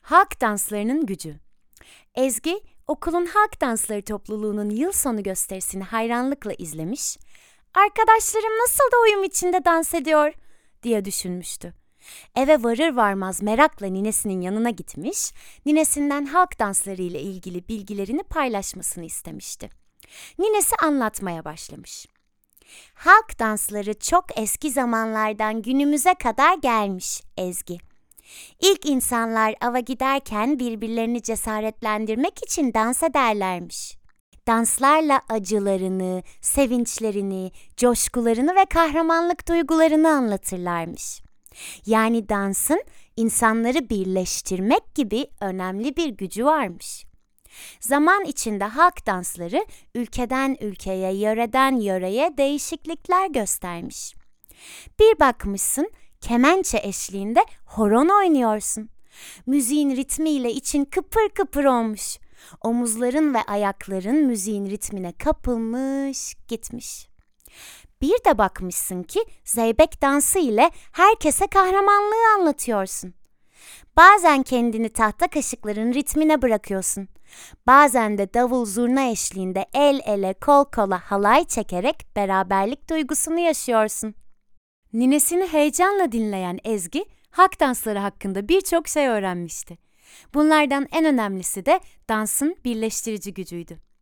Halk danslarının gücü. Ezgi, okulun halk dansları topluluğunun yıl sonu gösterisini hayranlıkla izlemiş, "Arkadaşlarım nasıl da uyum içinde dans ediyor?" diye düşünmüştü. Eve varır varmaz merakla ninesinin yanına gitmiş, ninesinden halk dansları ile ilgili bilgilerini paylaşmasını istemişti. Ninesi anlatmaya başlamış. "Halk dansları çok eski zamanlardan günümüze kadar gelmiş Ezgi. İlk insanlar ava giderken birbirlerini cesaretlendirmek için dans ederlermiş. Danslarla acılarını, sevinçlerini, coşkularını ve kahramanlık duygularını anlatırlarmış. Yani dansın insanları birleştirmek gibi önemli bir gücü varmış. Zaman içinde halk dansları ülkeden ülkeye, yöreden yöreye değişiklikler göstermiş. Bir bakmışsın, kemençe eşliğinde horon oynuyorsun. Müziğin ritmiyle için kıpır kıpır olmuş. Omuzların ve ayakların müziğin ritmine kapılmış, gitmiş. Bir de bakmışsın ki zeybek dansı ile herkese kahramanlığı anlatıyorsun. Bazen kendini tahta kaşıkların ritmine bırakıyorsun. Bazen de davul zurna eşliğinde el ele kol kola halay çekerek beraberlik duygusunu yaşıyorsun. Ninesini heyecanla dinleyen Ezgi, halk dansları hakkında birçok şey öğrenmişti. Bunlardan en önemlisi de dansın birleştirici gücüydü.